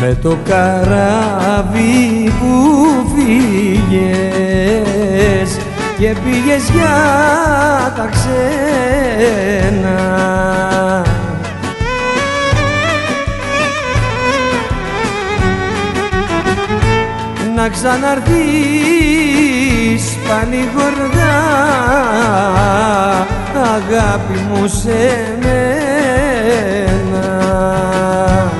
με το καράβι που φύγες και πήγες για τα ξένα. Να ξαναρθείς πάλι γοργά, αγάπη μου, σε μένα.